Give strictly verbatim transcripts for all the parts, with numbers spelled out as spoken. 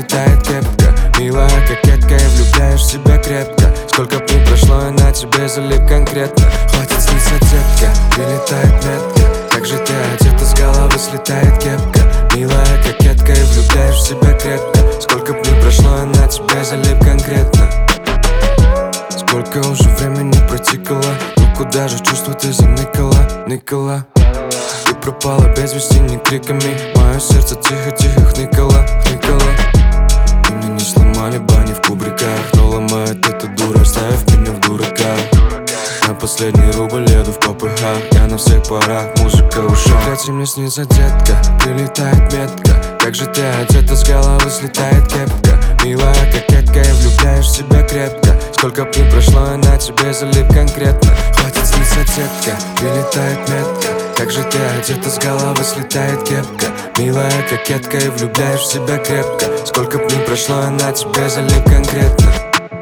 прилетает кепка. Милая кокетка, и влюбляешь в себя крепко. Сколько б ни прошло, я на тебе залип конкретно. Хватит сниться, детка, прилетает метка. Как же ты одета, с головы слетает кепка. Милая кокетка, и влюбляешь в себя крепко. Сколько б ни прошло, я на тебе залип конкретно. Сколько уже времени протекало, ну куда же чувства ты заныкала, ныкала? Ты пропала без вести ни криками. Мое сердце тихо-тихо хныкало, хныкало. И мне не сломали бани в кубриках, но ломает эта дура, оставив меня в дураках. На последний рубль еду в попыхах, я на всех парах, музыка ушла. Прекрати мне снится, детка, прилетает метка. Как же ты одета, с головы слетает кепка. Милая кокетка, и влюбляешь в себя крепко. Сколько б ни прошло, я на тебе залип конкретно. Хватит сниться, детка, прилетает метка. Как же ты одета, с головы слетает кепка. Милая кокетка, и влюбляешь в себя крепко. Сколько б ни прошло, я на тебе залип конкретно.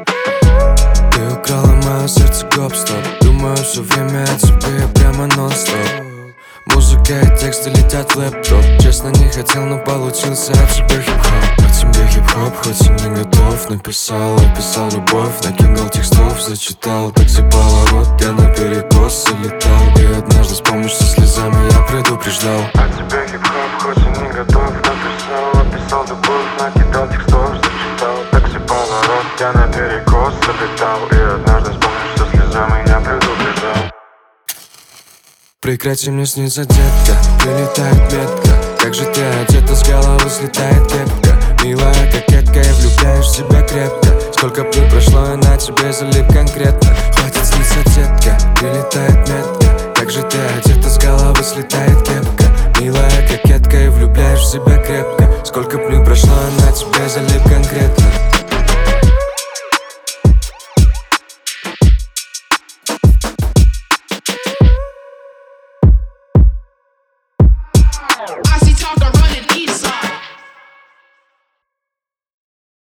Ты украла мое сердце, гоп-стоп. Думаю все время о тебе, прямо нон-стоп. Музыка и тексты летят в лэптоп. Честно не хотел, но получился от тебя хип-хоп. От тебя хип-хоп, хоть и не готов. Написал, описал любовь, накинул текстов, зачитал. Такси поворот, я наперекос залетал. И однажды с помощью слезами я предупреждал. От тебя хип-хоп, хоть и не готов. Написал, описал любовь, накидал текстов, зачитал. Такси поворот, я наперекос залетал. И однажды с помощью слезами я предупреждал. Прекрати мне сниться, детка, прилетает метка. Как же ты одета, с головы слетает кепка. Милая кокетка, и влюбляешь в себя крепко. Сколько б ни прошло, я на тебе залип конкретно. Хватит сниться, детка, прилетает метка. Как же ты одета, с головы слетает кепка. Милая кокетка, и влюбляешь в себя крепко. Сколько б ни прошло, я на тебе залип конкретно. I